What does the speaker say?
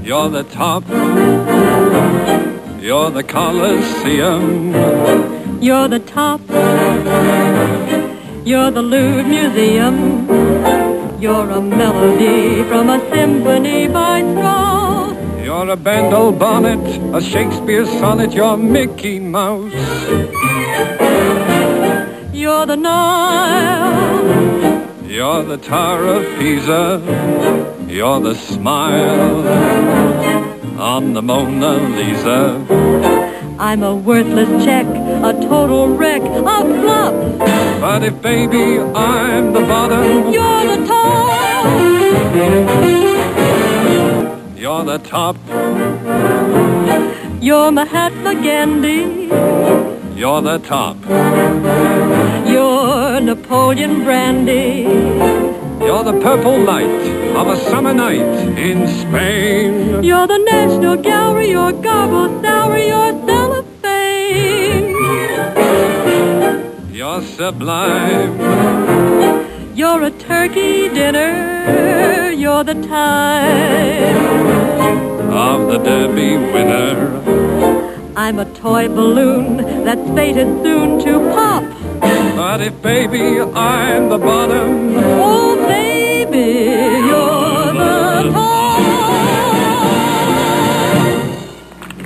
You're the top. You're the Colosseum. You're the top. You're the lewd museum. You're a melody from a symphony by Strauss. You're a Bendel bonnet, a Shakespeare sonnet. You're Mickey Mouse. You're the Nile. You're the Tower of Pisa. You're the smile on the Mona Lisa. I'm a worthless check, a total wreck, a flop. But if, baby, I'm the bottom, you're the top. You're the top. You're Mahatma Gandhi. You're the top. You're Napoleon Brandy. You're the purple light of a summer night in Spain. You're the National Gallery, your garble salary, your cellophane. You're sublime. You're a turkey dinner. You're the time of the Derby winner. I'm a toy balloon that's fated soon to pop. But if, baby, I'm the bottom, oh, baby,